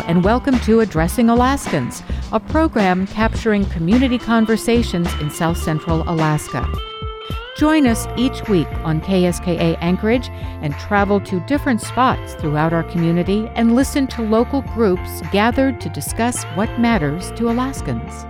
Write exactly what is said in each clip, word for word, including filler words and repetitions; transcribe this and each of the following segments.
and welcome to Addressing Alaskans, a program capturing community conversations in South Central Alaska. Join us each week on K S K A Anchorage and travel to different spots throughout our community and listen to local groups gathered to discuss what matters to Alaskans.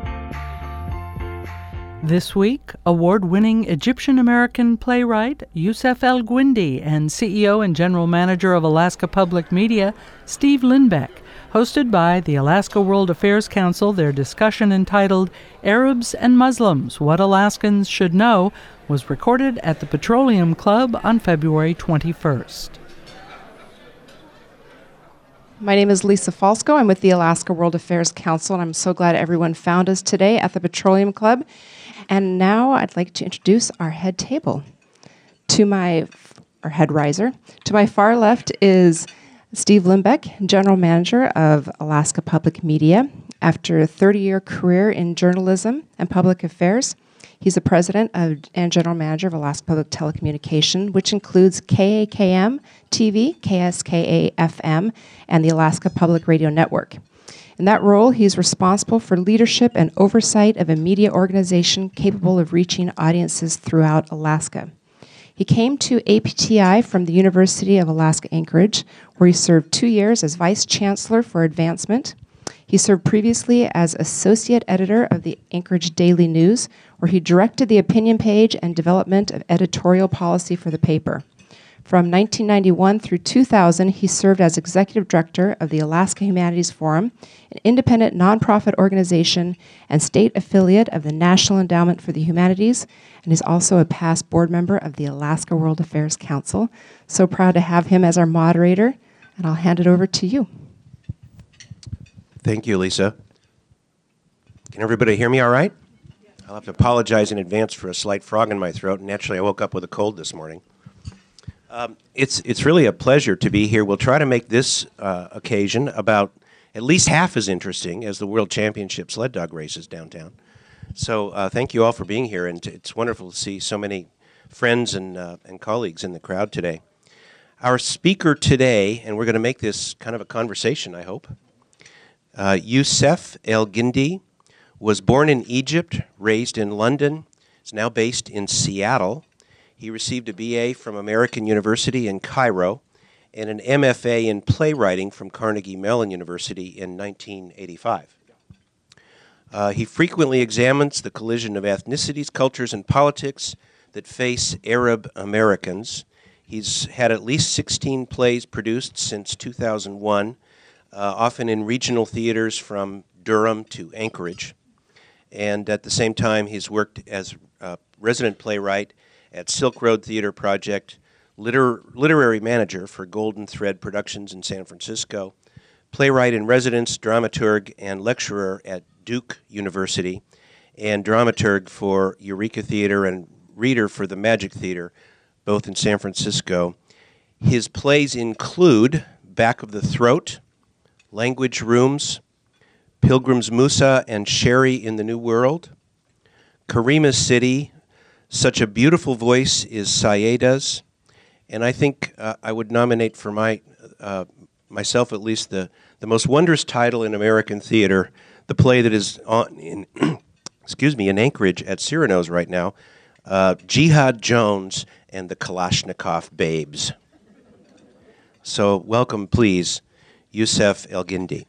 This week, award-winning Egyptian-American playwright Yousef El-Guindi and C E O and General Manager of Alaska Public Media, Steve Lindbeck, hosted by the Alaska World Affairs Council. Their discussion entitled Arabs and Muslims, What Alaskans Should Know, was recorded at the Petroleum Club on February twenty-first. My name is Lisa Falsco. I'm with the Alaska World Affairs Council, and I'm so glad everyone found us today at the Petroleum Club. And now I'd like to introduce our head table. To my, or head riser, to my far left is Steve Lindbeck, General Manager of Alaska Public Media. After a thirty-year career in journalism and public affairs, he's the President of, and General Manager of Alaska Public Telecommunication, which includes K A K M T V, K S K A F M, and the Alaska Public Radio Network. In that role, he's responsible for leadership and oversight of a media organization capable of reaching audiences throughout Alaska. He came to A P T I from the University of Alaska Anchorage, where he served two years as Vice Chancellor for Advancement. He served previously as Associate Editor of the Anchorage Daily News, where he directed the opinion page and development of editorial policy for the paper. From nineteen ninety-one through two thousand, he served as Executive Director of the Alaska Humanities Forum, an independent nonprofit organization and state affiliate of the National Endowment for the Humanities, and is also a past board member of the Alaska World Affairs Council. So proud to have him as our moderator, and I'll hand it over to you. Thank you, Lisa. Can everybody hear me all right? I'll have to apologize in advance for a slight frog in my throat. Naturally, I woke up with a cold this morning. Um, it's it's really a pleasure to be here. We'll try to make this uh, occasion about at least half as interesting as the World Championship sled dog races downtown. So uh, thank you all for being here, and t- it's wonderful to see so many friends and uh, and colleagues in the crowd today. Our speaker today, and we're going to make this kind of a conversation, I hope. Uh, Yousef El-Guindi was born in Egypt, raised in London, is now based in Seattle. He received a B A from American University in Cairo and an M F A in playwriting from Carnegie Mellon University in nineteen eighty-five. Uh, he frequently examines the collision of ethnicities, cultures, and politics that face Arab Americans. He's had at least sixteen plays produced since two thousand one, uh, often in regional theaters from Durham to Anchorage. And at the same time, he's worked as a resident playwright at Silk Road Theater Project, liter- literary manager for Golden Thread Productions in San Francisco, playwright in residence, dramaturg, and lecturer at Duke University, and dramaturg for Eureka Theater and reader for the Magic Theater, both in San Francisco. His plays include Back of the Throat, Language Rooms, Pilgrim's Musa and Sherry in the New World, Karima City, Such a Beautiful Voice is Sayeda's, and I think uh, I would nominate for my uh, myself at least the, the most wondrous title in American theater, the play that is on in excuse me in Anchorage at Cyrano's right now, uh, Jihad Jones and the Kalashnikov Babes. So welcome, please, Yousef El-Guindi.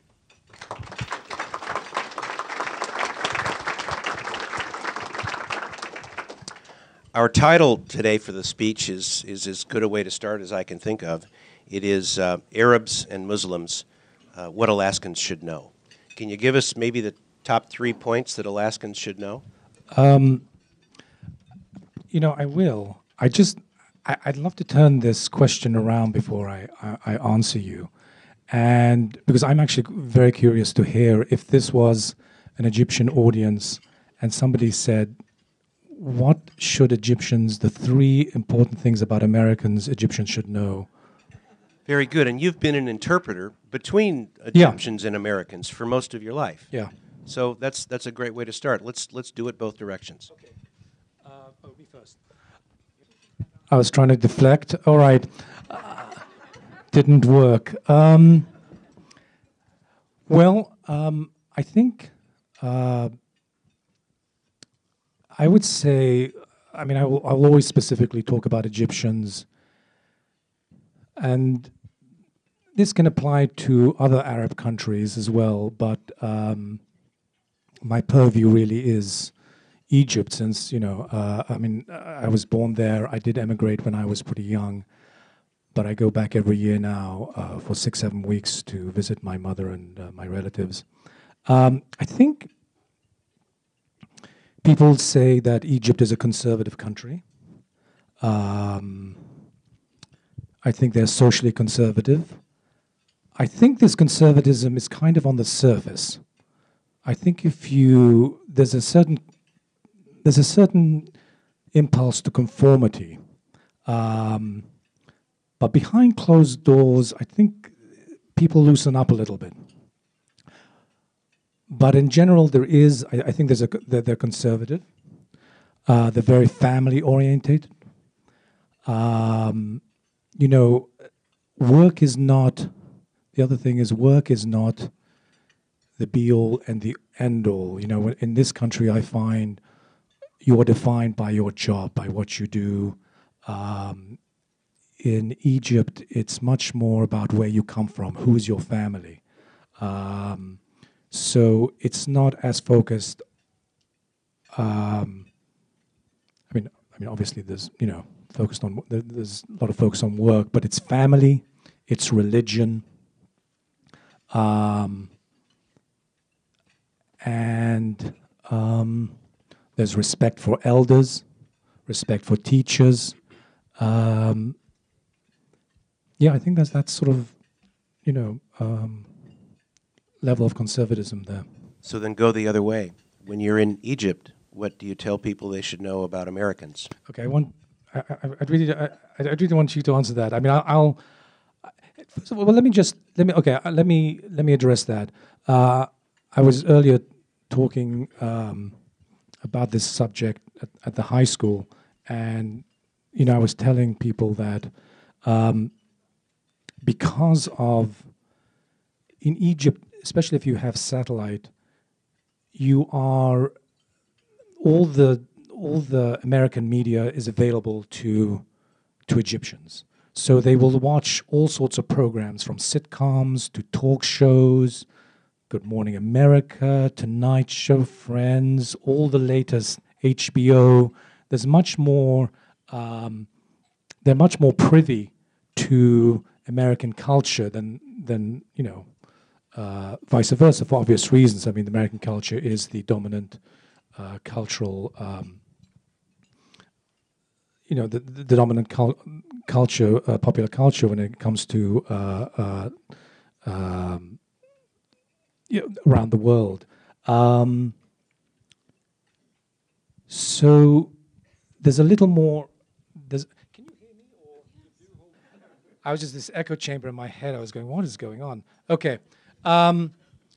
Our title today for the speech is, is as good a way to start as I can think of. It is uh, Arabs and Muslims, uh, What Alaskans Should Know. Can you give us maybe the top three points that Alaskans should know? Um, you know, I will. I just, I, I'd love to turn this question around before I, I, I answer you. And because I'm actually very curious to hear if this was an Egyptian audience and somebody said, what should Egyptians, the three important things about Americans Egyptians should know? Very good. And you've been an interpreter between Egyptians yeah. and Americans for most of your life. Yeah. So that's that's a great way to start. Let's let's do it both directions. Okay. Uh, oh, me first. I was trying to deflect. All right. Uh, didn't work. Um, Well, um, I think uh, I would say, I mean, I will, I will always specifically talk about Egyptians, and this can apply to other Arab countries as well, but um, my purview really is Egypt, since, you know, uh, I mean, I was born there. I did emigrate when I was pretty young, but I go back every year now uh, for six, seven weeks to visit my mother and uh, my relatives. Um, I think people say that Egypt is a conservative country. Um, I think they're socially conservative. I think this conservatism is kind of on the surface. I think if you, there's a certain, there's a certain impulse to conformity. Um, but behind closed doors, I think people loosen up a little bit. But in general, there is, I, I think there's a, they're, they're conservative. Uh, they're very family oriented. Um, you know, work is not, the other thing is work is not the be-all and the end-all. You know, in this country, I find you are defined by your job, by what you do. Um, in Egypt, it's much more about where you come from, who is your family. Um, so it's not as focused. Um, I mean, I mean, obviously, there's you know, focused on there's a lot of focus on work, but it's family, it's religion. Um, and um, there's respect for elders, respect for teachers. Um, yeah, I think that's that sort of, you know, um, level of conservatism there. So then go the other way. When you're in Egypt, what do you tell people they should know about Americans? Okay, I want, I, I, I'd really, I, I really want you to answer that. I mean, I'll. I'll So, well, let me just let me okay. Uh, let me let me address that. Uh, I was earlier talking um, about this subject at, at the high school, and you know, I was telling people that um, because of in Egypt, especially if you have satellite, you are all the all the American media is available to to Egyptians. So they will watch all sorts of programs, from sitcoms to talk shows, Good Morning America, Tonight Show, Friends, all the latest H B O. There's much more, um, they're much more privy to American culture than, than you know, uh, vice versa, for obvious reasons. I mean, the American culture is the dominant uh, cultural, um, you know, the, the, the dominant cul culture, uh, popular culture when it comes to uh, uh, um, you know, around the world. Um, so there's a little more. There's. Can you hear me? Or I was just this echo chamber in my head. I was going, what is going on? Okay. Um,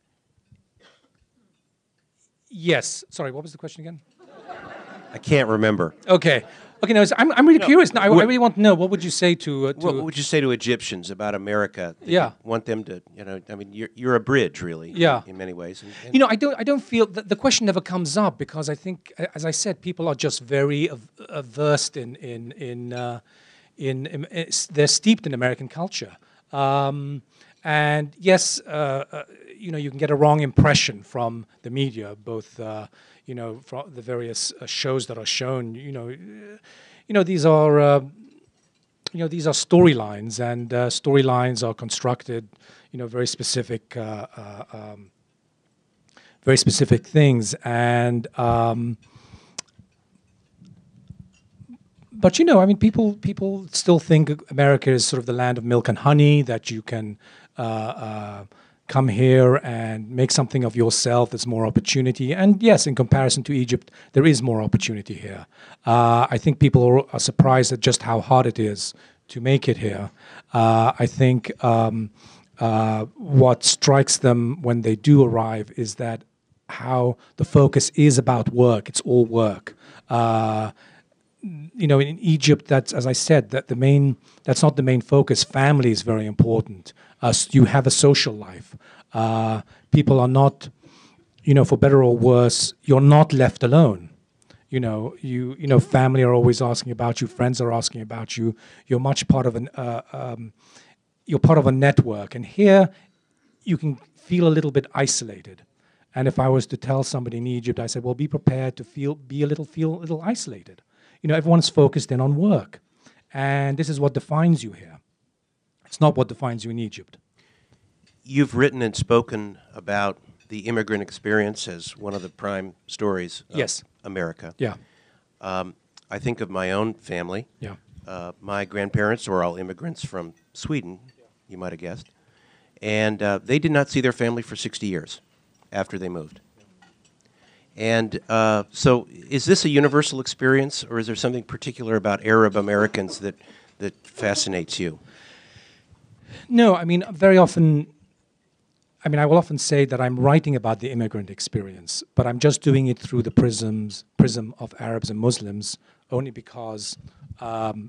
yes. Sorry. What was the question again? I can't remember. Okay. Okay, now I'm I'm really No, curious. Now, I, I what- really want to know, what would you say to uh, to What would you say to Egyptians about America? that Yeah. you want them to, you know, I mean, you're, you're a bridge, really, Yeah. in many ways. And, and You know, I don't. I don't feel that the question never comes up, because I think, a- as I said, people are just very av- versed in in in, uh, in in it's- they're steeped in American culture, um, and yes, uh, uh, you know, you can get a wrong impression from the media, both uh, you know, from the various uh, shows that are shown. You know, uh, you know, these are. Uh, You know, these are storylines, and uh, storylines are constructed, you know, very specific, uh, uh, um, very specific things, and um, but you know, I mean, people people still think America is sort of the land of milk and honey, that you can uh, uh, come here and make something of yourself. There's more opportunity, and yes, in comparison to Egypt, there is more opportunity here. Uh, I think people are, are surprised at just how hard it is to make it here. Uh, I think um, uh, what strikes them when they do arrive is that how the focus is about work. It's all work. Uh, you know, in Egypt, that's, as I said, that the main, that's not the main focus. Family is very important. Uh, s- you have a social life. Uh, people are not, you know, for better or worse, you're not left alone. You know, you you know, family are always asking about you, friends are asking about you. You're much part of an, uh, um, you're part of a network. And here, you can feel a little bit isolated. And if I was to tell somebody in Egypt, I said, well, be prepared to feel, be a little, feel a little isolated. You know, everyone's focused in on work. And this is what defines you here. It's not what defines you in Egypt. You've written and spoken about the immigrant experience as one of the prime stories of Yes. America. Yeah. Um, I think of my own family. Yeah. Uh, my grandparents were all immigrants from Sweden, you might have guessed. And uh, they did not see their family for sixty years after they moved. And uh, so is this a universal experience, or is there something particular about Arab Americans that, that fascinates you? No, I mean, very often, I mean, I will often say that I'm writing about the immigrant experience, but I'm just doing it through the prisms, prism of Arabs and Muslims, only because, um,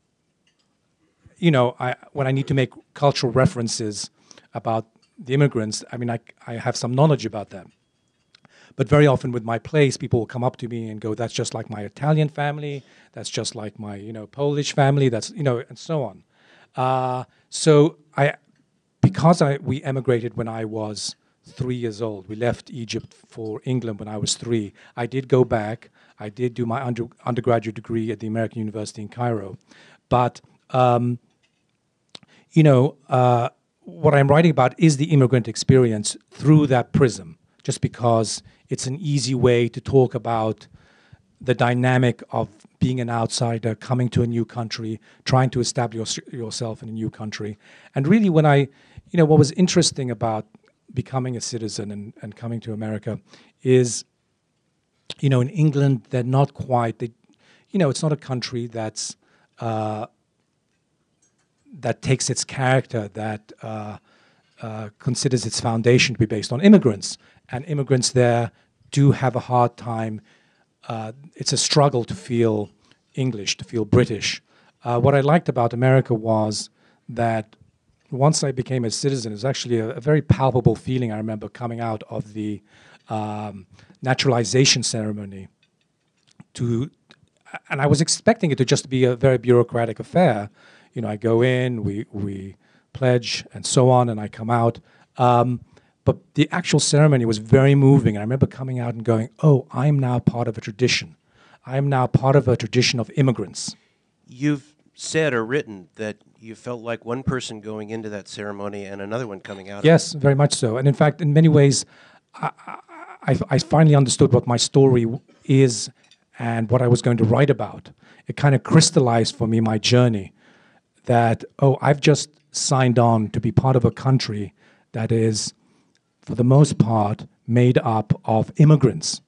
you know, I, when I need to make cultural references about the immigrants, I mean, I, I have some knowledge about them. But very often with my plays, people will come up to me and go, that's just like my Italian family, that's just like my, you know, Polish family, that's, you know, and so on. Uh, so I, because I, we emigrated when I was three years old, we left Egypt for England when I was three. I did go back. I did do my under, undergraduate degree at the American University in Cairo. But, um, you know, uh, what I'm writing about is the immigrant experience through that prism, just because it's an easy way to talk about the dynamic of being an outsider, coming to a new country, trying to establish yourself in a new country. And really when I, you know, what was interesting about becoming a citizen and, and coming to America is, you know, in England, they're not quite, they, you know, it's not a country that's, uh, that takes its character, that uh, uh, considers its foundation to be based on immigrants. And immigrants there do have a hard time. Uh, it's a struggle to feel English, to feel British. Uh, what I liked about America was that once I became a citizen, it was actually a, a very palpable feeling. I remember coming out of the um, naturalization ceremony to, and I was expecting it to just be a very bureaucratic affair. You know, I go in, we we pledge, and so on, and I come out. Um, but the actual ceremony was very moving. And I remember coming out and going, oh, I'm now part of a tradition. I'm now part of a tradition of immigrants. You've said or written that you felt like one person going into that ceremony and another one coming out. Yes, very much so. And in fact, in many ways, I, I, I finally understood what my story is and what I was going to write about. It kind of crystallized for me my journey that, oh, I've just signed on to be part of a country that is, for the most part, made up of immigrants.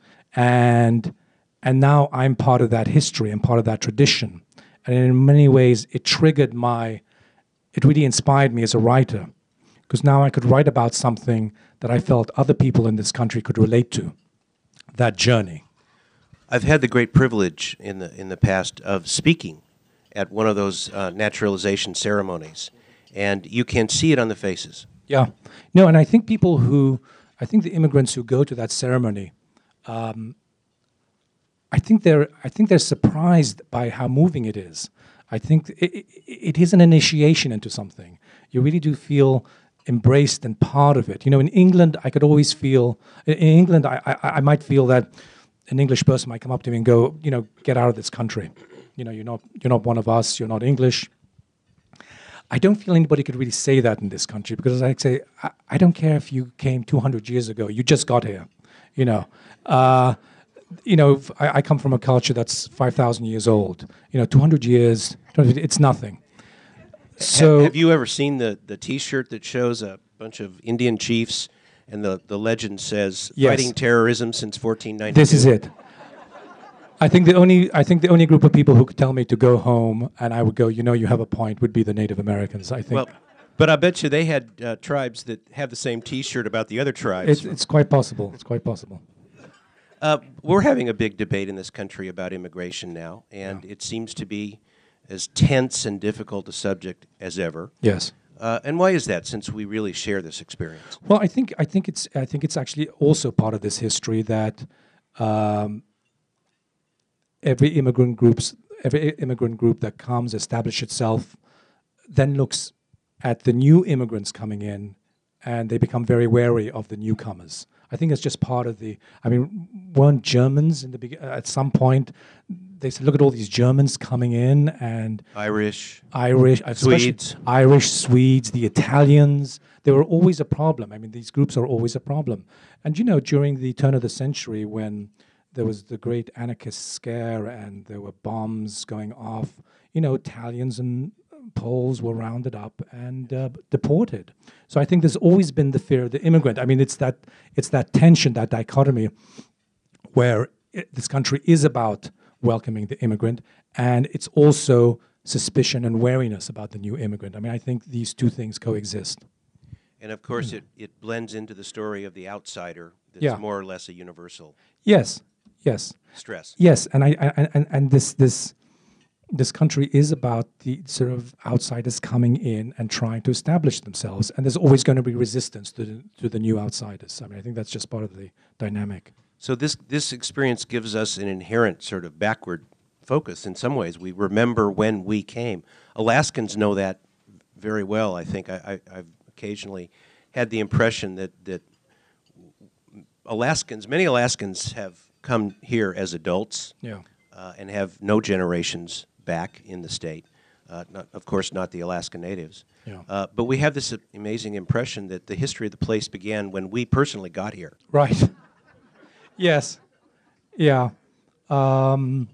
And and now I'm part of that history and part of that tradition. And in many ways, it triggered my, it really inspired me as a writer, because now I could write about something that I felt other people in this country could relate to, that journey. I've had the great privilege in the in the past of speaking at one of those uh, naturalization ceremonies, and you can see it on the faces. Yeah. No, and I think people who, I think the immigrants who go to that ceremony, um, I think they're, I think they're surprised by how moving it is. I think it, it, it is an initiation into something. You really do feel embraced and part of it. You know, in England, I could always feel, in England, I, I, I might feel that an English person might come up to me and go, you know, get out of this country. You know, you're not, you're not one of us, you're not English. I don't feel anybody could really say that in this country, because I say, I, I don't care if you came two hundred years ago, you just got here, you know. Uh, you know, I, I come from a culture that's five thousand years old. You know, two hundred years, it's nothing. So, have, have you ever seen the, the T-shirt that shows a bunch of Indian chiefs and the, the legend says, yes, fighting terrorism since fourteen ninety-two? This is it. I think the only I think the only group of people who could tell me to go home and I would go, you know, you have a point, would be the Native Americans, I think. Well, but I bet you they had uh, tribes that have the same T-shirt about the other tribes. It's, it's quite possible. It's quite possible. Uh, we're having a big debate in this country about immigration now, and Yeah. it seems to be as tense and difficult a subject as ever. Yes. Uh, and why is that, since we really share this experience? Well, I think I think it's I think it's actually also part of this history that um, every immigrant groups every immigrant group that comes, establishes itself, then looks at the new immigrants coming in, and they become very wary of the newcomers. I think it's just part of the. I mean, weren't Germans in the be- at some point? They said, "Look at all these Germans coming in," and Irish, Irish, Swedes, Irish, Swedes, the Italians. They were always a problem. I mean, these groups are always a problem. And you know, during the turn of the century, when there was the great anarchist scare and there were bombs going off, you know, Italians and Poles were rounded up and uh, deported. So I think there's always been the fear of the immigrant. I mean, it's that it's that tension, that dichotomy, where it, this country is about welcoming the immigrant, and it's also suspicion and wariness about the new immigrant. I mean, I think these two things coexist. And of course, it, it blends into the story of the outsider that's Yeah. more or less a universal Yes, yes, stress. yes, and I, I and and this this this country is about the sort of outsiders coming in and trying to establish themselves, and there's always going to be resistance to the, to the new outsiders. I mean, I think that's just part of the dynamic. So this this experience gives us an inherent sort of backward focus in some ways. We remember when we came. Alaskans know that very well, I think. I, I, I've occasionally had the impression that, that Alaskans, many Alaskans have come here as adults Yeah. uh, and have no generations back in the state. Uh, not, of course, not the Alaska Natives. Yeah. Uh, but we have this uh, amazing impression that the history of the place began when we personally got here. Right. Yes. Yeah. Um,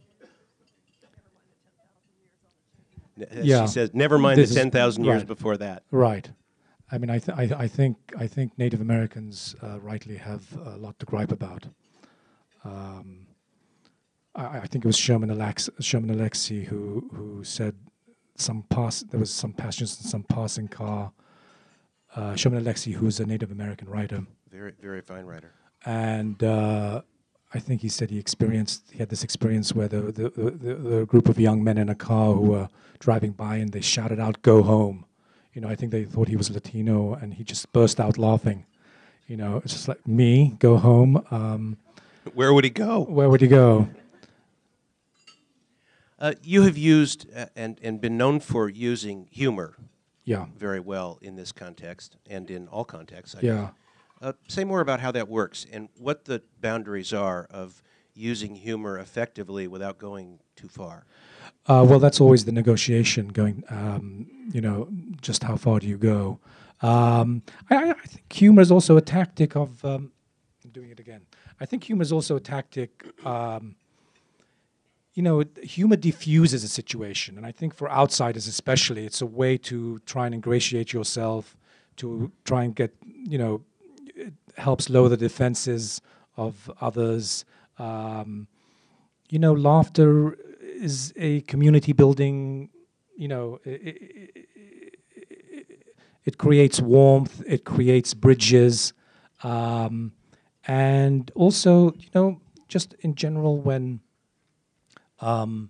As Yeah. She says, never mind This the is- ten thousand years right. before that. right. I mean, I, th- I, I think I think Native Americans uh, rightly have a lot to gripe about. Um, I, I think it was Sherman Alex Sherman Alexie who who said some pass there was some passengers in some passing car. Uh, Sherman Alexie, who's a Native American writer, Very, very fine writer. and uh, I think he said he experienced he had this experience where the the, the the the group of young men in a car who were driving by and they shouted out "Go home." You know, I think they thought he was Latino, and he just burst out laughing. You know, it's just like, me, go home. Um, Where would he go? where would he go? Uh, you have used uh, and, and been known for using humor Yeah, very well in this context and in all contexts. I yeah. guess. Uh, say more about how that works and what the boundaries are of using humor effectively without going too far. Uh, well, that's always the negotiation. Going, um, you know, just how far do you go? Um, I, I I think humor is also a tactic of. Um, I'm doing it again. I think humor is also a tactic. Um, you know, it- humor diffuses a situation, and I think for outsiders especially, it's a way to try and ingratiate yourself, to try and get, you know, it helps lower the defenses of others. Um, you know, laughter is a community building, you know, it, it, it creates warmth, it creates bridges, um, and also, you know, just in general, when um,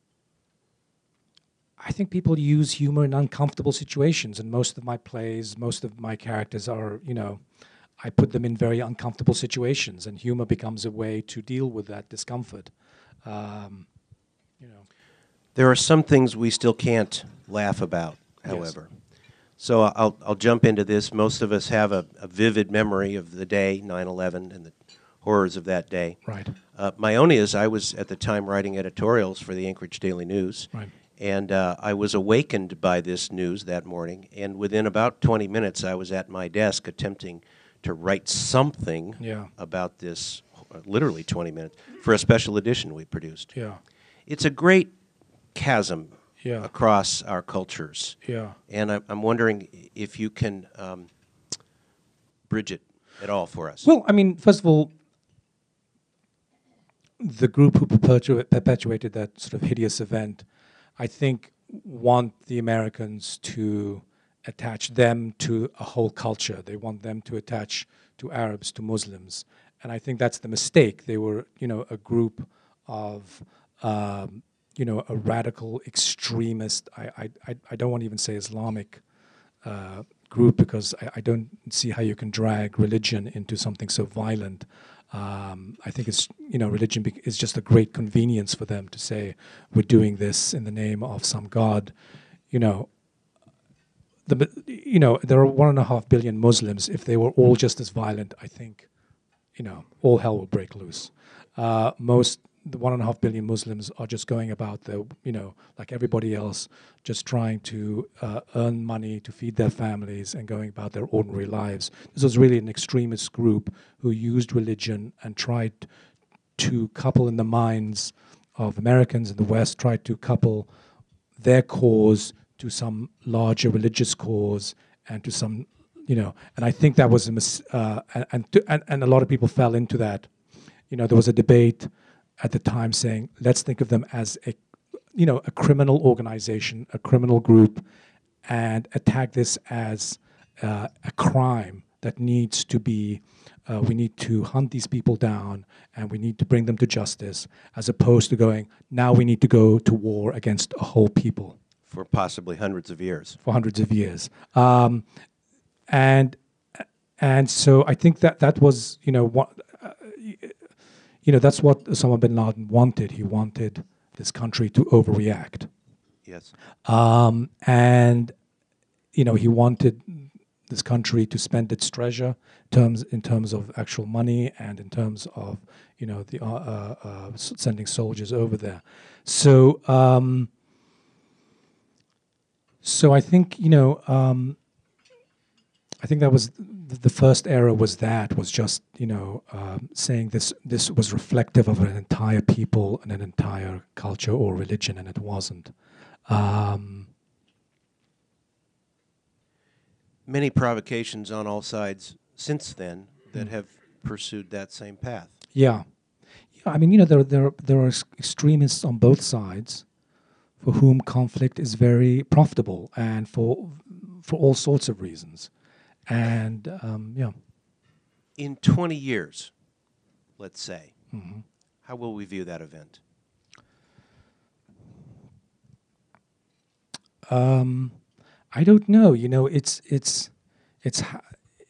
I think people use humor in uncomfortable situations, and most of my plays, most of my characters are, you know, I put them in very uncomfortable situations, and humor becomes a way to deal with that discomfort. Um, you know. There are some things we still can't laugh about, however. So I'll, I'll jump into this. Most of us have a, a vivid memory of the day, nine eleven, and the horrors of that day. Right. Uh, my own is I was at the time writing editorials for the Anchorage Daily News. Right. And uh, I was awakened by this news that morning. And within about twenty minutes, I was at my desk attempting to write something Yeah. about this, uh, literally twenty minutes, for a special edition we produced. Yeah. It's a great chasm Yeah. across our cultures. Yeah. And I'm, I'm wondering if you can um, bridge it at all for us. Well, I mean, first of all, the group who perpetu- perpetuated that sort of hideous event, I think, want the Americans to attach them to a whole culture. They want them to attach to Arabs, to Muslims. And I think that's the mistake. They were, you know, a group of, um, you know, a radical extremist, I, I, I- I don't want to even say Islamic uh, group, because I, I don't see how you can drag religion into something so violent. Um, I think it's, you know, religion bec- is just a great convenience for them to say, we're doing this in the name of some God. You know, the, you know, there are one and a half billion Muslims. If they were all just as violent, I think, you know, all hell will break loose. Uh, most, the one and a half billion Muslims are just going about the, you know, like everybody else, just trying to uh, earn money to feed their families and going about their ordinary lives. This was really an extremist group who used religion and tried to couple in the minds of Americans in the West, tried to couple their cause to some larger religious cause and to some, you know, and I think that was a mis- uh, and and, to, and and a lot of people fell into that. You know, there was a debate at the time saying, let's think of them as a, you know, a criminal organization, a criminal group, and attack this as uh, a crime that needs to be, uh, we need to hunt these people down and we need to bring them to justice, as opposed to going, now we need to go to war against a whole people. For possibly hundreds of years. For hundreds of years. Um, and and so I think that that was, you know, what, uh, you know, that's what Osama bin Laden wanted. He wanted this country to overreact. Yes. Um, and, you know, he wanted this country to spend its treasure terms in terms of actual money and in terms of, you know, the uh, uh, uh, sending soldiers over there. So, um, so I think, you know, um, I think that was th- the first era was that, was just, you know, um, saying this this was reflective of an entire people and an entire culture or religion, and it wasn't. Um, Many provocations on all sides since then that Mm. have pursued that same path. yeah. Yeah, I mean, you know, there, there, there are ex- extremists on both sides for whom conflict is very profitable and for for all sorts of reasons. And, um, yeah. In twenty years, let's say, Mhm. how will we view that event? Um, I don't know. You know, it's it's it's. ha-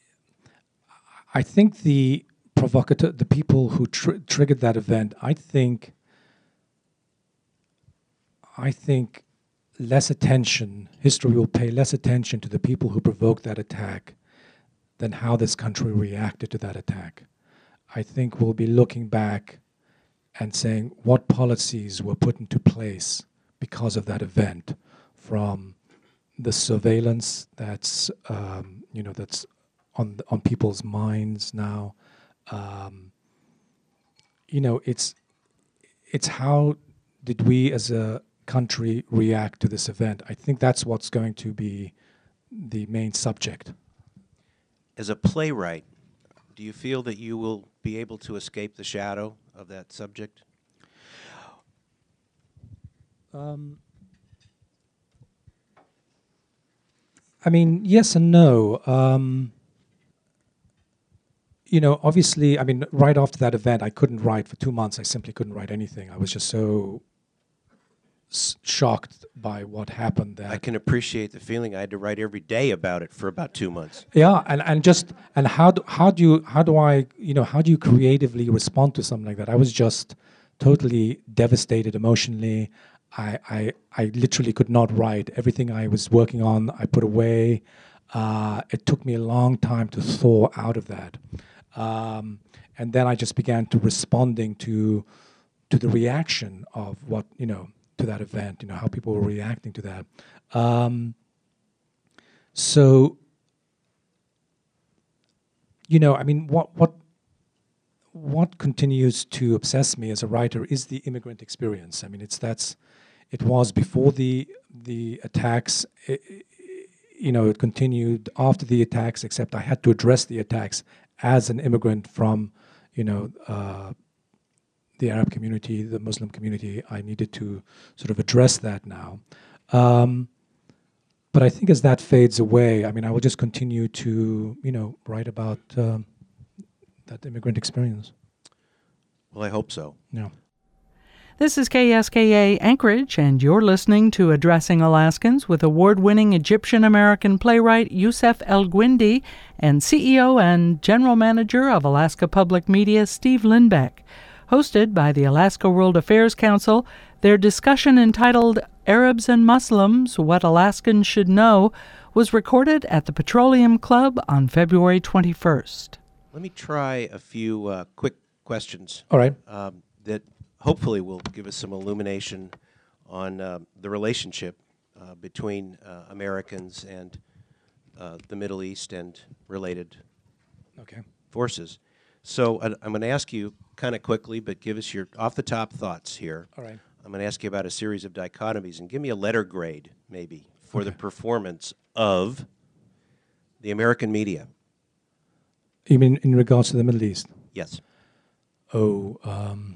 I think the provocateur, the people who tr- triggered that event, I think. I think less attention. History will pay less attention to the people who provoked that attack than how this country reacted to that attack. I think we'll be looking back and saying what policies were put into place because of that event, from the surveillance that's um, you know that's on the, on people's minds now. Um, you know, it's it's how did we as a country react to this event? I think that's what's going to be the main subject. As a playwright, do you feel that you will be able to escape the shadow of that subject? Um, I mean, yes and no. Um, you know, obviously, I mean, right after that event, I couldn't write for two months. I simply couldn't write anything. I was just so s- shocked by what happened that I can appreciate the feeling. I had to write every day about it for about two months. yeah, and, and just and how do, how do you how do I you know how do you creatively respond to something like that? I was just totally devastated emotionally. I I, I literally could not write. Everything I was working on, I put away. Uh, it took me a long time to thaw out of that, um, and then I just began to responding to to the reaction of what you know to that event. You know how people were reacting to that. Um, so. You know, I mean, what what what continues to obsess me as a writer is the immigrant experience. I mean, it's that's it was before the the attacks. It, you know, it continued after the attacks. Except I had to address the attacks as an immigrant from, you know, uh, the Arab community, the Muslim community. I needed to sort of address that now. Um, But I think as that fades away, I mean, I will just continue to, you know, write about um, that immigrant experience. Well, I hope so. Yeah. This is K S K A Anchorage, and you're listening to Addressing Alaskans with award-winning Egyptian-American playwright Yousef El-Guindi and C E O and General Manager of Alaska Public Media Steve Lindbeck. Hosted by the Alaska World Affairs Council, their discussion entitled Arabs and Muslims, What Alaskans Should Know, was recorded at the Petroleum Club on February twenty-first. Let me try a few uh, quick questions. All right. Um, that hopefully will give us some illumination on uh, the relationship uh, between uh, Americans and uh, the Middle East and related Okay. forces. So uh, I'm going to ask you kind of quickly, but give us your off-the-top thoughts here. All right. I'm going to ask you about a series of dichotomies, and give me a letter grade, maybe, for Okay. the performance of the American media. You mean in regards to the Middle East? Yes. Oh, um,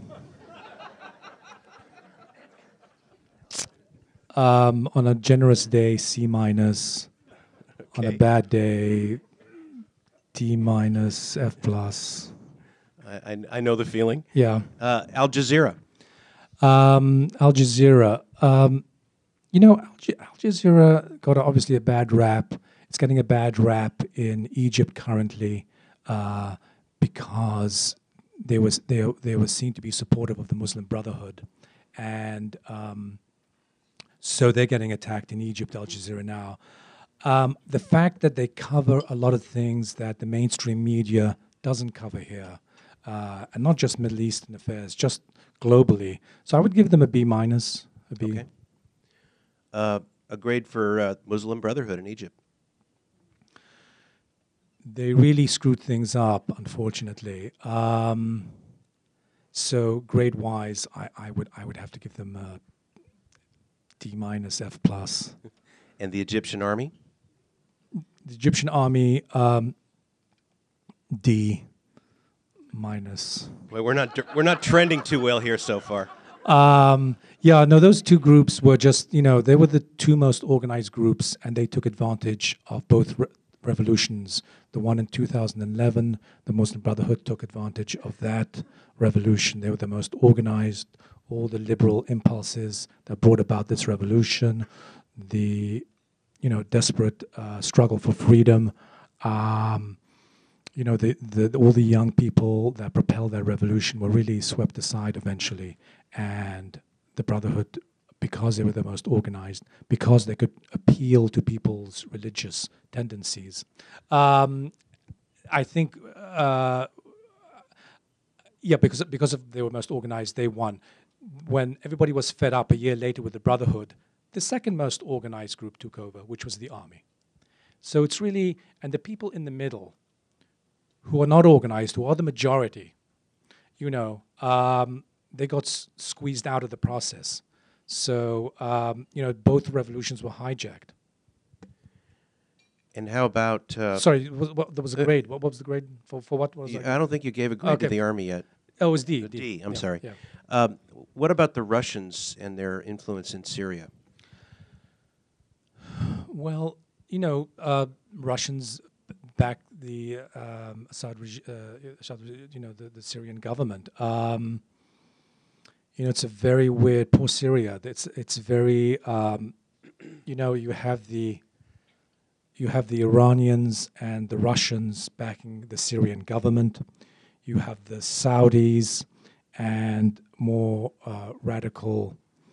um, on a generous day, C minus. On a Okay. bad day, D minus, F plus. I, I, I know the feeling. Yeah. Uh, Al Jazeera. Um, Al Jazeera. Um, you know, Al, J- Al Jazeera got obviously a bad rap. It's getting a bad rap in Egypt currently uh, because they was they they were seen to be supportive of the Muslim Brotherhood, and um, so they're getting attacked in Egypt. Al Jazeera now. Um, the fact that they cover a lot of things that the mainstream media doesn't cover here, uh, and not just Middle Eastern affairs, just globally. So I would give them a B minus. A B. Okay. Uh, a grade for uh, Muslim Brotherhood in Egypt. They really screwed things up, unfortunately. Um, so grade-wise, I, I would I would have to give them a D minus, F plus. And the Egyptian army. The Egyptian army, um, D minus. Well, we're not we're not trending too well here so far. Um, yeah, no, those two groups were just, you know, they were the two most organized groups, and they took advantage of both re- revolutions. The one in two thousand eleven, the Muslim Brotherhood took advantage of that revolution. They were the most organized. All the liberal impulses that brought about this revolution, the, you know, desperate uh, struggle for freedom, um, you know, the, the all the young people that propelled that revolution were really swept aside eventually. And the Brotherhood, because they were the most organized, because they could appeal to people's religious tendencies, um, I think, uh, yeah, because because of they were most organized, they won. When everybody was fed up a year later with the Brotherhood, the second most organized group took over, which was the army. So it's really, and the people in the middle who are not organized, who are the majority, you know, um, they got s- squeezed out of the process. So, um, you know, both revolutions were hijacked. And how about? Uh, Sorry, was, what, there was a uh, grade. What, what was the grade for, for what was y- it? I don't think you gave a grade to Okay. the army yet. Oh, it was D. Uh, D. I'm Yeah, sorry. yeah. Um, what about the Russians and their influence in Syria? Well, you know, uh, Russians back the um, Assad, regi- uh, Assad, you know, the, the Syrian government. Um, you know, it's a very weird. Poor Syria. It's it's very. Um, you know, you have the. You have the Iranians and the Russians backing the Syrian government. You have the Saudis and more uh, radical,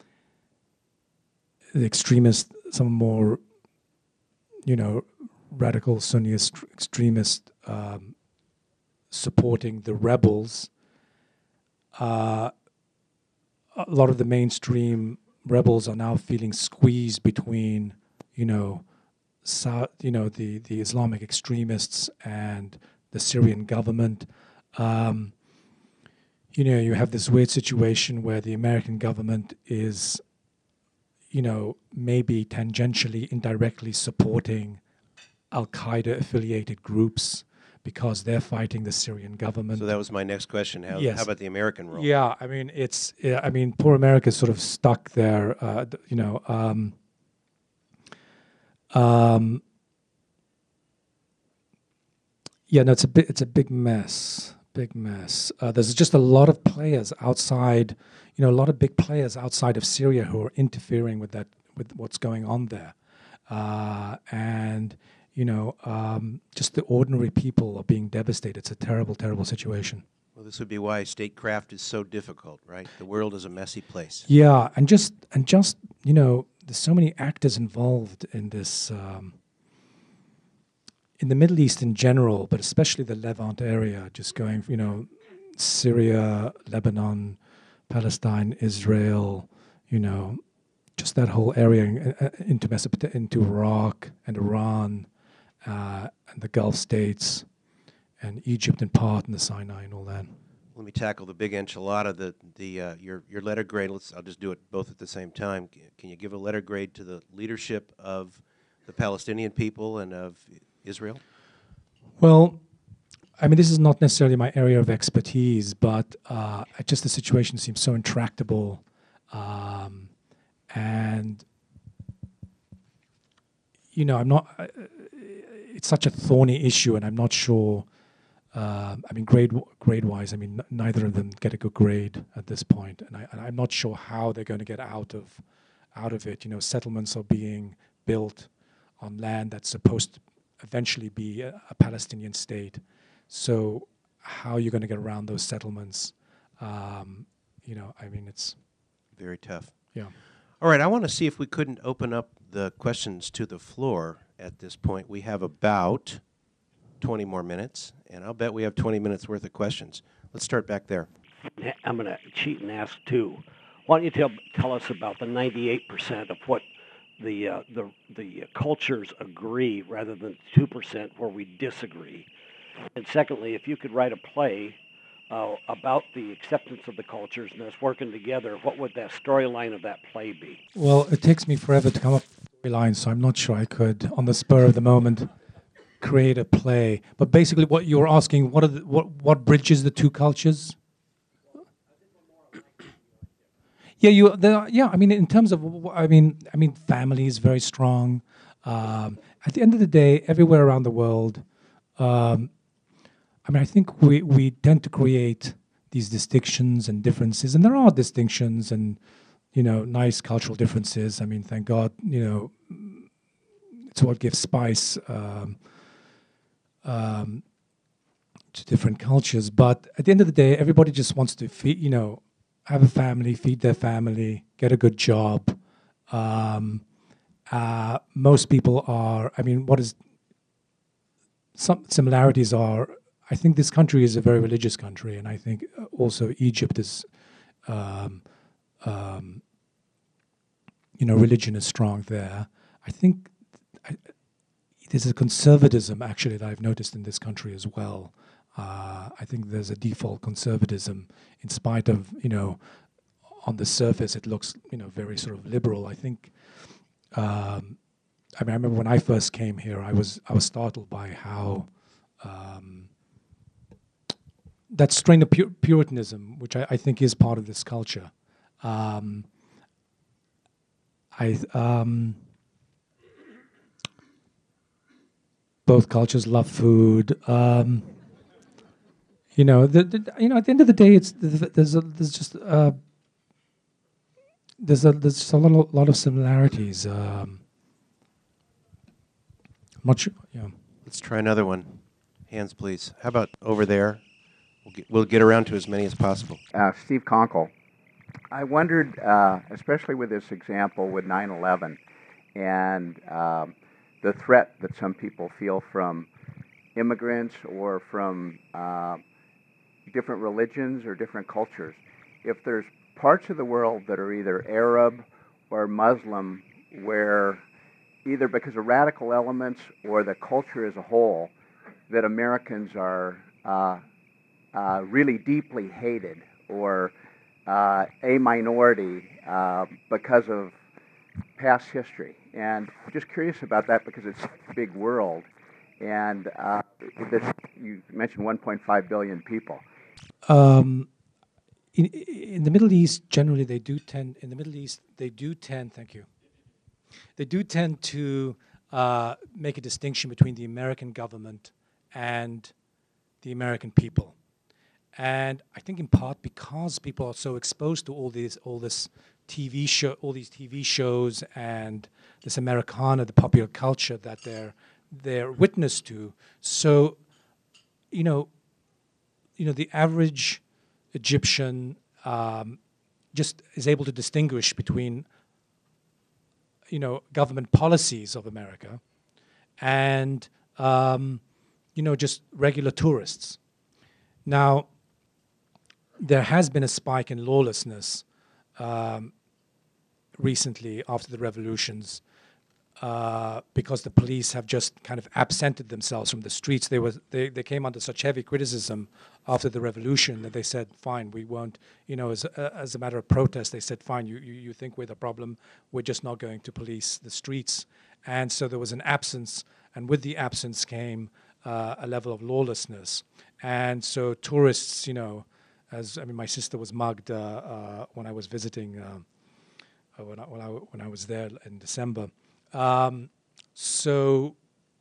the extremist, some more, you know, radical Sunni est- extremist um, supporting the rebels. Uh, a lot of the mainstream rebels are now feeling squeezed between, you know, Sa- you know, the, the Islamic extremists and the Syrian government. Um, you know, you have this weird situation where the American government is, you know, maybe tangentially, indirectly supporting Al-Qaeda affiliated groups because they're fighting the Syrian government. So that was my next question. How, Yes. how about the American role? Yeah, I mean, it's, yeah, I mean, poor America's sort of stuck there, uh, th- you know. Um, um, yeah, no, it's a bit, it's a big mess, big mess. Uh, there's just a lot of players outside, you know, a lot of big players outside of Syria who are interfering with that, with what's going on there. Uh, and, you know, um, just the ordinary people are being devastated. It's a terrible, terrible situation. Well, this would be why statecraft is so difficult, right? The world is a messy place. Yeah, and just, and just, you know, there's so many actors involved in this, um, in the Middle East in general, but especially the Levant area, just going, you know, Syria, Lebanon, Palestine, Israel, you know, just that whole area uh, into Mesopotamia, into Iraq and Iran, uh, and the Gulf states, and Egypt in part, and the Sinai and all that. Let me tackle the big enchilada. The the uh, your your letter grade. Let's. I'll just do it both at the same time. Can you give a letter grade to the leadership of the Palestinian people and of Israel? Well, I mean, this is not necessarily my area of expertise, but uh, just the situation seems so intractable, um, and you know, I'm not. Uh, it's such a thorny issue, and I'm not sure. Uh, I mean, grade grade-wise, I mean, n- neither of them get a good grade at this point, and, I, and I'm not sure how they're going to get out of out of it. You know, settlements are being built on land that's supposed to eventually be a, a Palestinian state. So how you're going to get around those settlements, um, you know, I mean, it's... Very tough. Yeah. All right, I want to see if we couldn't open up the questions to the floor at this point. We have about twenty more minutes, and I'll bet we have twenty minutes worth of questions. Let's start back there. I'm going to cheat and ask two. Why don't you tell, tell us about the ninety-eight percent of what the uh, the the cultures agree rather than two percent where we disagree? And secondly, if you could write a play uh, about the acceptance of the cultures and us working together, what would that storyline of that play be? Well, it takes me forever to come up with a storyline, so I'm not sure I could, on the spur of the moment, create a play. But basically what you're asking, what are the, what, what bridges the two cultures? Yeah, you. The, yeah, I mean, in terms of, I mean, I mean, family is very strong. Um, at the end of the day, everywhere around the world, um, I mean, I think we we tend to create these distinctions and differences, and there are distinctions and, you know, nice cultural differences. I mean, thank God, you know, it's what gives spice um, um, to different cultures. But at the end of the day, everybody just wants to, fe- you know, have a family, feed their family, get a good job. Um, uh, most people are, I mean, what is, some similarities are, I think this country is a very religious country, and I think also Egypt is, um, um, you know, religion is strong there. I think I, there's a conservatism, actually, that I've noticed in this country as well. Uh, I think there's a default conservatism, in spite of, you know, on the surface it looks, you know, very sort of liberal. I think, um, I mean, I remember when I first came here, I was I was startled by how um, that strain of pur- Puritanism, which I, I think is part of this culture. Um, I um, both cultures love food. Um, You know, the, the, you know. At the end of the day, it's there's a, there's just uh, there's a there's just a lot, lot of similarities. Um, much, yeah. Let's try another one. Hands, please. How about over there? We'll get, we'll get around to as many as possible. Uh, Steve Conkle. I wondered, uh, especially with this example with nine eleven and um, the threat that some people feel from immigrants or from uh, different religions or different cultures. If there's parts of the world that are either Arab or Muslim where either because of radical elements or the culture as a whole that Americans are uh, uh, really deeply hated or uh, a minority uh, because of past history. And I'm just curious about that because it's a big world. And uh, this, you mentioned one point five billion people. Um, in, in the Middle East, generally, they do tend. In the Middle East, they do tend. Thank you. They do tend to uh, make a distinction between the American government and the American people, And I think in part because people are so exposed to all these, all this T V show, all these T V shows and this Americana, the popular culture that they're they're witness to. So, you know, you know, the average Egyptian um, just is able to distinguish between, you know, government policies of America and, um, you know, just regular tourists. Now, there has been a spike in lawlessness um, recently after the revolutions uh, because the police have just kind of absented themselves from the streets. They, were, they, they came under such heavy criticism after the revolution that they said, fine, we won't, you know, as a, as a matter of protest, they said, fine, you, you, you think we're the problem, we're just not going to police the streets. And so there was an absence, and with the absence came uh, a level of lawlessness. And so tourists, you know, as I mean, my sister was mugged uh, uh, when I was visiting, uh, uh, when, I, when, I, when I was there in December. Um, so,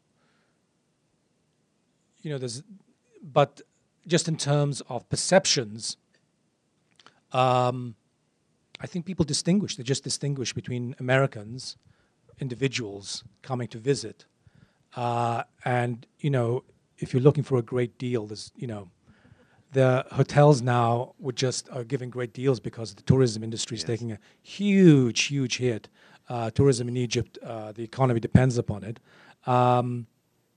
you know, there's, but just in terms of perceptions, um, I think people distinguish, they just distinguish between Americans, individuals coming to visit, uh, and, you know, if you're looking for a great deal, there's, you know, the hotels now would just are giving great deals because the tourism industry is yes. taking a huge, huge hit. Uh, tourism in Egypt, uh, the economy depends upon it. Um,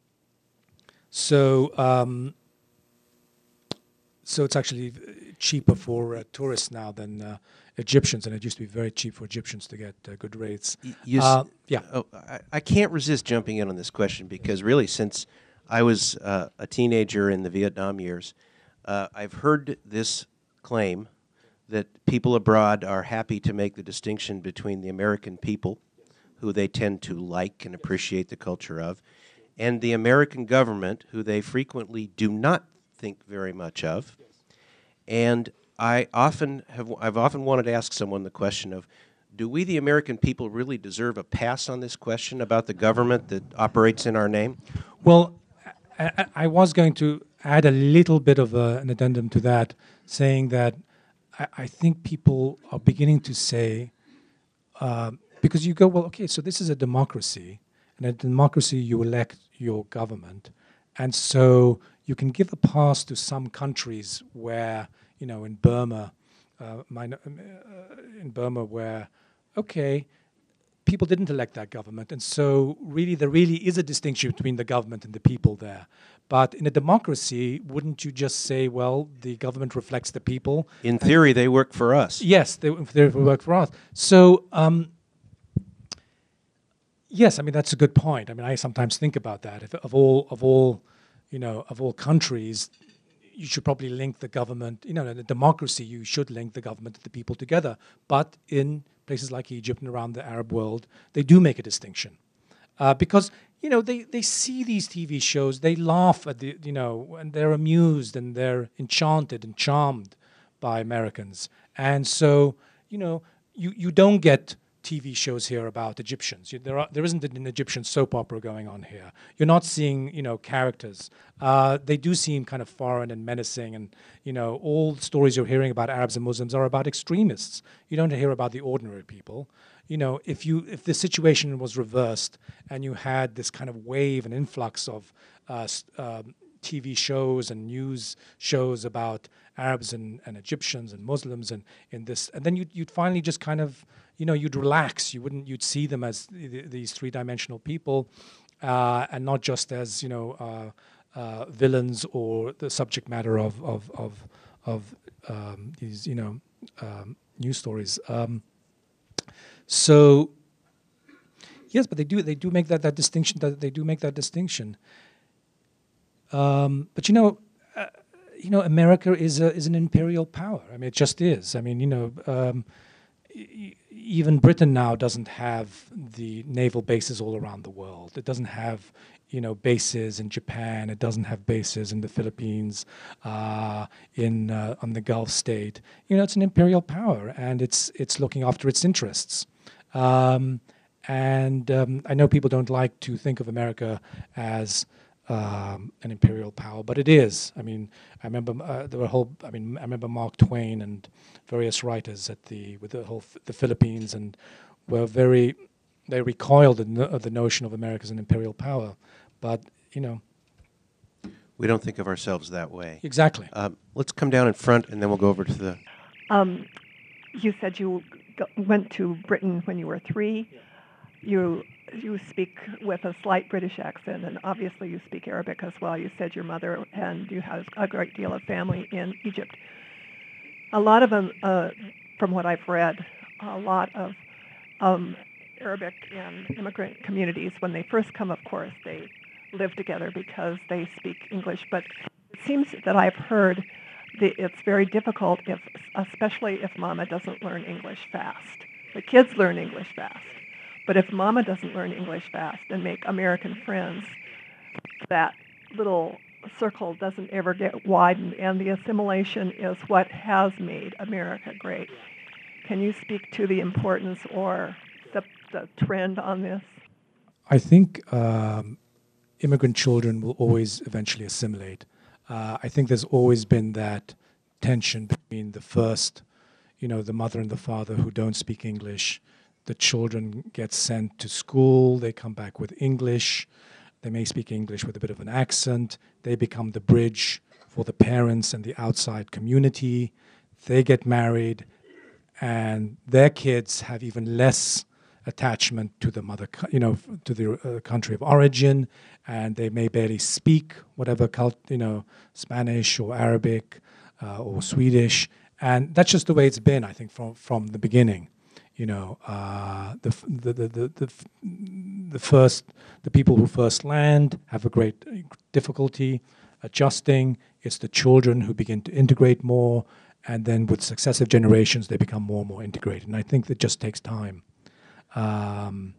so, um, so it's actually cheaper for uh, tourists now than uh, Egyptians, and it used to be very cheap for Egyptians to get uh, good rates. You uh, yeah, oh, I, I can't resist jumping in on this question because really, since I was uh, a teenager in the Vietnam years, uh, I've heard this claim that people abroad are happy to make the distinction between the American people, who they tend to like and appreciate the culture of, and the American government, who they frequently do not think very much of. And I often have, I've often wanted to ask someone the question of, do we, the American people, really deserve a pass on this question about the government that operates in our name? Well, I, I was going to add a little bit of a, an addendum to that, saying that I, I think people are beginning to say, uh, because you go, well, okay, so this is a democracy, and in a democracy you elect your government, and so you can give a pass to some countries where, you know, in Burma, uh, minor, uh, in Burma where, okay, people didn't elect that government, and so really there really is a distinction between the government and the people there. But in a democracy, wouldn't you just say, well, the government reflects the people? In theory, they work for us. Yes, they, they work for us. So, um, yes, I mean, that's a good point. I mean, I sometimes think about that. If of all, of all, you know, of all countries, you should probably link the government, you know, in a democracy, you should link the government and the people together. But in places like Egypt and around the Arab world, they do make a distinction. Uh, because, you know, they, they see these T V shows, they laugh at the, you know, and they're amused and they're enchanted and charmed by Americans. And so, you know, you, you don't get T V shows here about Egyptians. You, there, are, there isn't an Egyptian soap opera going on here. You're not seeing, you know, characters. Uh, they do seem kind of foreign and menacing, and, you know, all the stories you're hearing about Arabs and Muslims are about extremists. You don't hear about the ordinary people. You know, if you if the situation was reversed and you had this kind of wave and influx of uh, um, T V shows and news shows about Arabs and, and Egyptians and Muslims and in this, and then you'd, you'd finally just kind of, you know, you'd relax. You wouldn't, you'd see them as th these three-dimensional people, uh, and not just as, you know, uh, uh, villains or the subject matter of of of, of um, these, you know, um, news stories. Um, so, yes, but they do they do make that that distinction. That they do make that distinction. Um, but you know, uh, you know, America is a, is an imperial power. I mean, it just is. I mean, you know. Um, Even Britain now doesn't have the naval bases all around the world. It doesn't have, you know, bases in Japan. It doesn't have bases in the Philippines, uh, in uh, on the Gulf state. You know, it's an imperial power, and it's it's looking after its interests. Um, and um, I know people don't like to think of America as um, an imperial power, but it is. I mean, I remember uh, there were a whole. I mean, I remember Mark Twain and various writers at the with the whole f- the Philippines, and were very. They recoiled at no, the notion of America as an imperial power, but you know. We don't think of ourselves that way. Exactly. Um, let's come down in front, and then we'll go over to the. Um, you said you go, went to Britain when you were three. You you speak with a slight British accent, and obviously you speak Arabic as well. You said your mother and you have a great deal of family in Egypt. A lot of them, uh, from what I've read, a lot of um, Arabic and immigrant communities, when they first come, of course, they live together because they speak English. But it seems that I've heard that it's very difficult, if, especially if mama doesn't learn English fast. The kids learn English fast. But if mama doesn't learn English fast and make American friends, that little circle doesn't ever get widened, and the assimilation is what has made America great. Can you speak to the importance or the, the trend on this? I think um, immigrant children will always eventually assimilate. Uh, I think there's always been that tension between the first, you know, the mother and the father who don't speak English. The children get sent to school, they come back with English, they may speak English with a bit of an accent, they become the bridge for the parents and the outside community, they get married, and their kids have even less attachment to the mother, you know, to the uh, country of origin, and they may barely speak whatever, cult, you know, Spanish or Arabic uh, or Swedish, and that's just the way it's been, I think, from, from the beginning. You know, uh, the, the, the, the, the, the first, the people who first land have a great difficulty adjusting. It's the children who begin to integrate more, and then with successive generations, they become more and more integrated. And I think that just takes time. Um,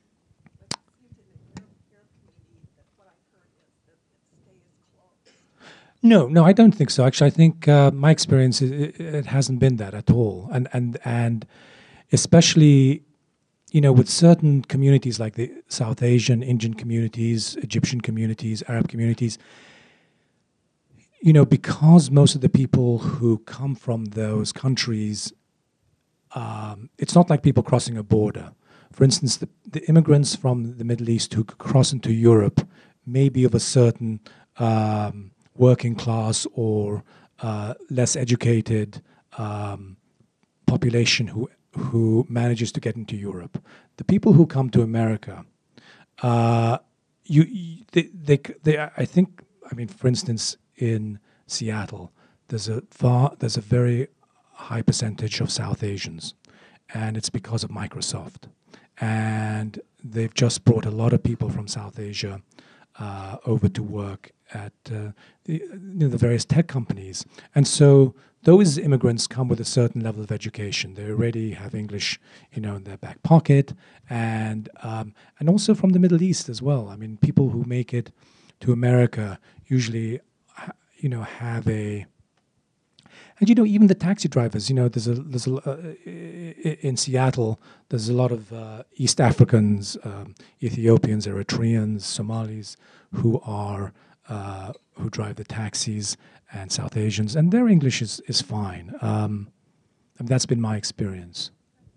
no, no, I don't think so. Actually, I think uh, my experience, it, it hasn't been that at all. And, and, and, especially, you know, with certain communities like the South Asian, Indian communities, Egyptian communities, Arab communities, you know, because most of the people who come from those countries, um, it's not like people crossing a border. For instance, the, the immigrants from the Middle East who cross into Europe may be of a certain um, working class or uh, less educated um, population who who manages to get into Europe. The people who come to America, uh, you, you they, they, they, I think, I mean, for instance, in Seattle, there's a far, there's a very high percentage of South Asians, and it's because of Microsoft. And they've just brought a lot of people from South Asia uh, over to work at uh, the, you know, the various tech companies. And so those immigrants come with a certain level of education. They already have English, you know, in their back pocket, and um, and also from the Middle East as well. I mean, people who make it to America usually, ha- you know, have a. And you know, even the taxi drivers. You know, there's a there's a uh, in Seattle. There's a lot of uh, East Africans, um, Ethiopians, Eritreans, Somalis, who are uh, who drive the taxis, and South Asians, and their English is, is fine. Um, and that's been my experience.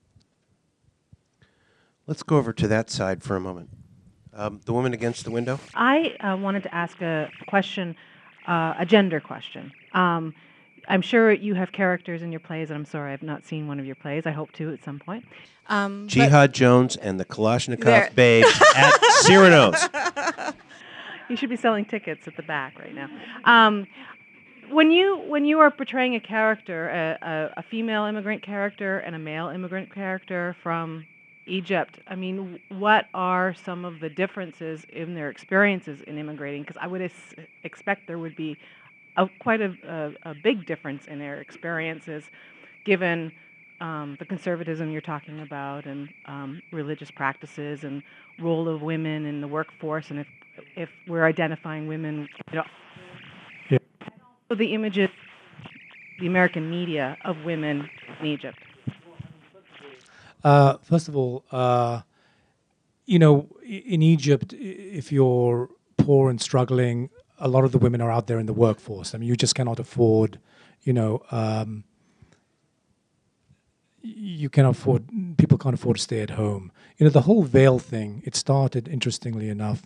Let's go over to that side for a moment. Um, the woman against the window? I uh, wanted to ask a question, uh, a gender question. Um, I'm sure you have characters in your plays, and I'm sorry, I've not seen one of your plays. I hope to at some point. Um, Jihad Jones and the Kalashnikov Babes at Cyrano's. You should be selling tickets at the back right now. Um, When you when you are portraying a character, a, a, a female immigrant character and a male immigrant character from Egypt, I mean, what are some of the differences in their experiences in immigrating? Because I would es- expect there would be a, quite a, a, a big difference in their experiences, given um, the conservatism you're talking about and um, religious practices and role of women in the workforce, and if if we're identifying women, you know. The images, the American media of women in Egypt? Uh, first of all, uh, you know, in Egypt, if you're poor and struggling, a lot of the women are out there in the workforce. I mean, you just cannot afford, you know, um, you cannot afford, people can't afford to stay at home. You know, the whole veil thing, it started, interestingly enough,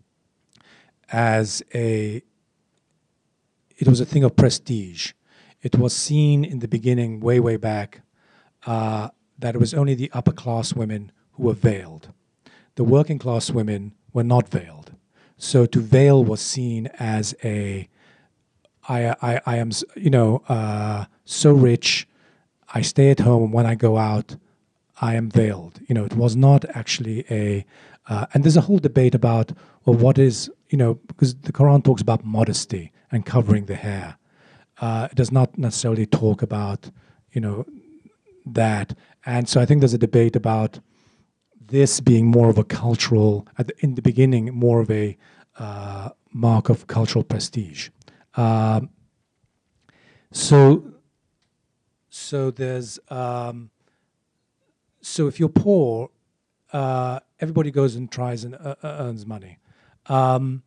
as a, it was a thing of prestige. It was seen in the beginning, way, way back, uh, that it was only the upper class women who were veiled. The working class women were not veiled. So to veil was seen as a, I, I, I am, you know, uh, so rich, I stay at home, and when I go out, I am veiled. You know, it was not actually a, uh, and there's a whole debate about, well, what is, you know, because the Quran talks about modesty and covering the hair. Uh, it does not necessarily talk about, you know, that. And so I think there's a debate about this being more of a cultural, at the, in the beginning, more of a uh, mark of cultural prestige. Um, so, so there's, um, so if you're poor, uh, everybody goes and tries and uh, earns money. Um,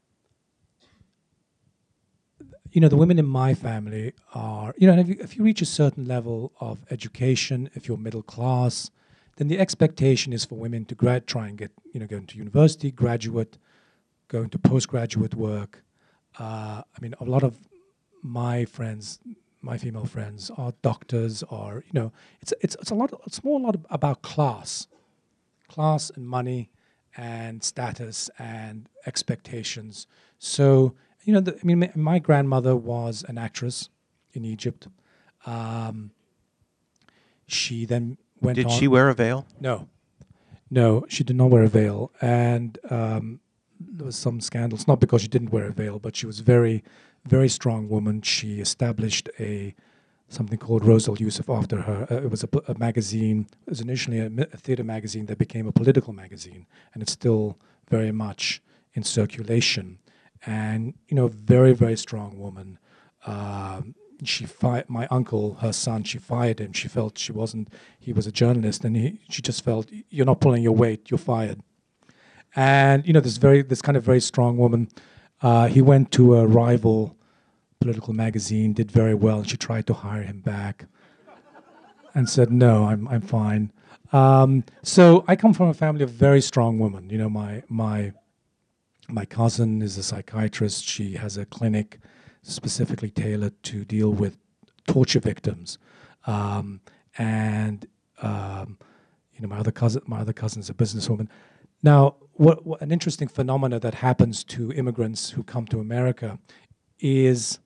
you know, the women in my family are, you know, and if you, if you reach a certain level of education, if you're middle class, then the expectation is for women to grad, try and get, you know, go into university, graduate, go into postgraduate work. Uh, I mean, a lot of my friends, my female friends, are doctors, or, you know, it's it's it's a lot. It's more a lot about class, class and money, and status and expectations. So, you know, the, I mean, my, my grandmother was an actress in Egypt. Um, she then went Did on. she wear a veil? No, no, she did not wear a veil, and um, there was some scandals. Not because she didn't wear a veil, but she was very, very strong woman. She established a something called Rose Al Yusuf after her. Uh, it was a, a magazine. It was initially a, a theater magazine that became a political magazine, and it's still very much in circulation. And, you know, very, very strong woman. Um, she fi- my uncle, her son, she fired him. She felt she wasn't, he was a journalist, and he, she just felt, you're not pulling your weight, you're fired. And, you know, this very, this kind of very strong woman, uh, he went to a rival political magazine, did very well, and she tried to hire him back and said, no, I'm I'm fine. Um, so I come from a family of very strong women. You know, my my my cousin is a psychiatrist. She has a clinic specifically tailored to deal with torture victims. Um, and um, you know, my other cousin my other cousin is a businesswoman. Now, what, what an interesting phenomena that happens to immigrants who come to America is,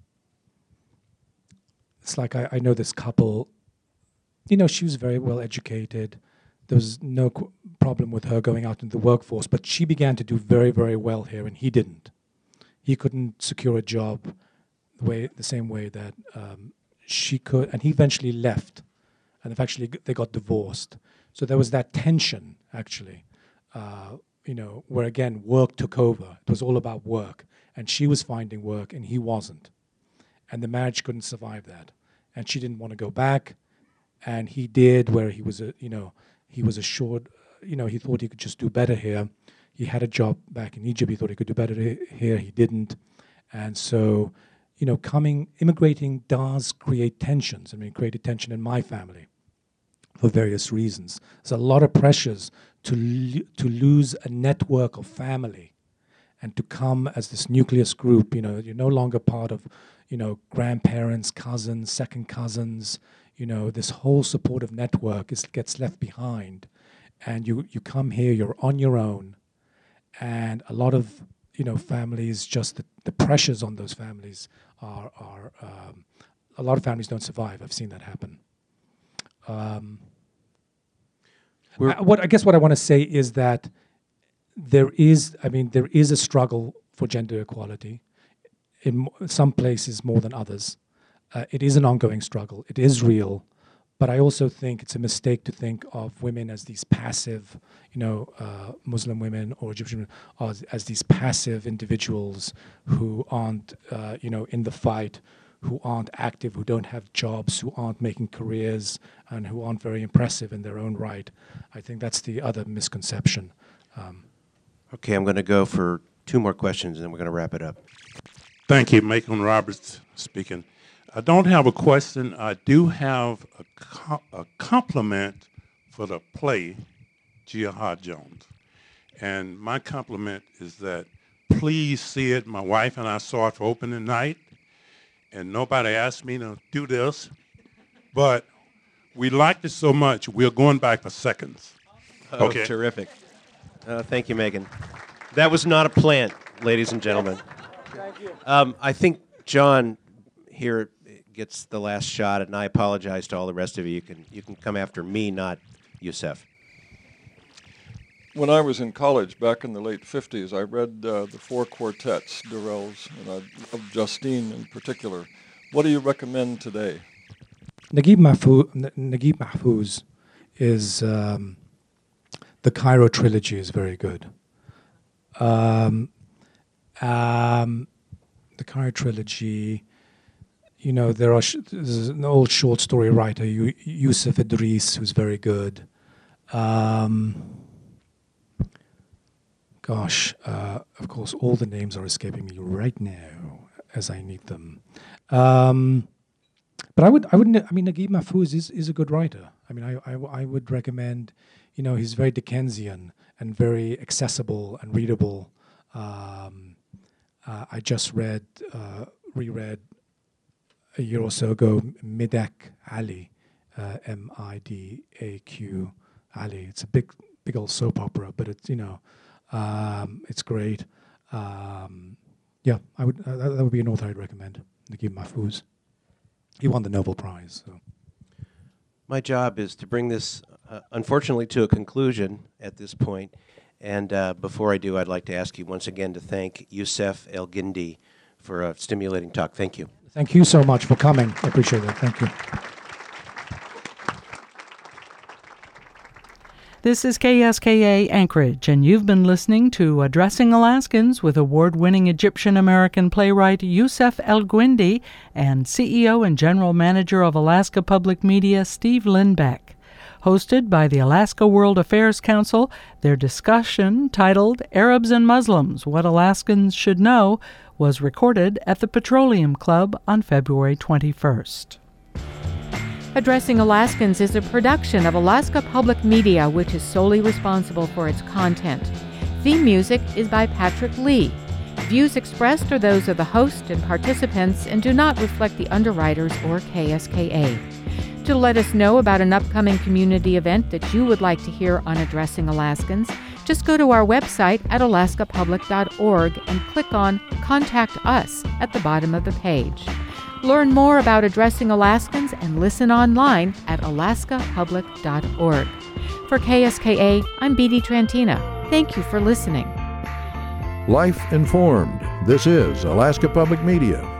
it's like I, I know this couple, you know, she was very well educated. There was no qu- problem with her going out into the workforce, but she began to do very, very well here, and he didn't. He couldn't secure a job the way, the same way that um, she could, and he eventually left, and eventually g- they got divorced. So there was that tension, actually, uh, you know, where again work took over. It was all about work, and she was finding work, and he wasn't, and the marriage couldn't survive that. And she didn't want to go back, and he did, where he was a, you know, he was assured, you know, he thought he could just do better here. He had a job back in Egypt. He thought he could do better here. He didn't. And so, you know, coming, immigrating does create tensions. I mean, it created tension in my family for various reasons. There's a lot of pressures to lo- to lose a network of family and to come as this nucleus group. You know, you're no longer part of, you know, grandparents, cousins, second cousins. You know, this whole supportive network is, gets left behind. And you, you come here, you're on your own. And a lot of, you know, families, just the, the pressures on those families are, are um, a lot of families don't survive. I've seen that happen. Um, I, what I guess what I want to say is that there is, I mean, there is a struggle for gender equality in some places more than others. Uh, it is an ongoing struggle. It is real. But I also think it's a mistake to think of women as these passive, you know, uh, Muslim women or Egyptian women as, as these passive individuals who aren't, uh, you know, in the fight, who aren't active, who don't have jobs, who aren't making careers, and who aren't very impressive in their own right. I think that's the other misconception. Um, Okay, I'm going to go for two more questions, and then we're going to wrap it up. Thank you. Macon Roberts speaking. I don't have a question. I do have a, co- a compliment for the play, Jihad Jones. And my compliment is that please see it. My wife and I saw it for opening night, and nobody asked me to do this, but we liked it so much, we're going back for seconds. Oh, okay. Terrific. Uh, thank you, Megan. That was not a plant, ladies and gentlemen. Thank you. Um, I think John here gets the last shot, and I apologize to all the rest of you. You can, you can come after me, not Yusef. When I was in college back in the late fifties, I read uh, the four quartets, Durrell's, and I loved Justine in particular. What do you recommend today? Naguib Mahfouz, Naguib Mahfouz is, um, the Cairo trilogy is very good. Um, um, the Cairo trilogy, you know, there are sh- there's an old short story writer, Yu- Yusuf Idris, who's very good. Um, Gosh, uh, of course, all the names are escaping me right now as I need them. Um, but I would, I wouldn't. I mean, Naguib Mahfouz is, is a good writer. I mean, I, I, I would recommend. You know, he's very Dickensian and very accessible and readable. Um, uh, I just read, uh, reread a year or so ago, Midaq Ali, uh, M I D A Q Ali. It's a big, big old soap opera, but it's you know. Um, it's great. Um, yeah, I would. Uh, that, that would be an author I'd recommend. Naguib Mahfouz. He won the Nobel Prize. So. My job is to bring this, uh, unfortunately, to a conclusion at this point. And uh, before I do, I'd like to ask you once again to thank Yusef El-Guindi for a stimulating talk. Thank you. Thank you so much for coming. I appreciate it. Thank you. This is K S K A Anchorage, and you've been listening to Addressing Alaskans with award-winning Egyptian-American playwright Yusef El-Guindi and C E O and General Manager of Alaska Public Media Steve Lindbeck. Hosted by the Alaska World Affairs Council, their discussion, titled Arabs and Muslims, What Alaskans Should Know, was recorded at the Petroleum Club on February twenty-first. Addressing Alaskans is a production of Alaska Public Media, which is solely responsible for its content. Theme music is by Patrick Lee. Views expressed are those of the host and participants and do not reflect the underwriters or K S K A. To let us know about an upcoming community event that you would like to hear on Addressing Alaskans, just go to our website at alaska public dot org and click on Contact Us at the bottom of the page. Learn more about Addressing Alaskans and listen online at alaska public dot org. For K S K A, I'm Beatty Trantina. Thank you for listening. Life Informed. This is Alaska Public Media.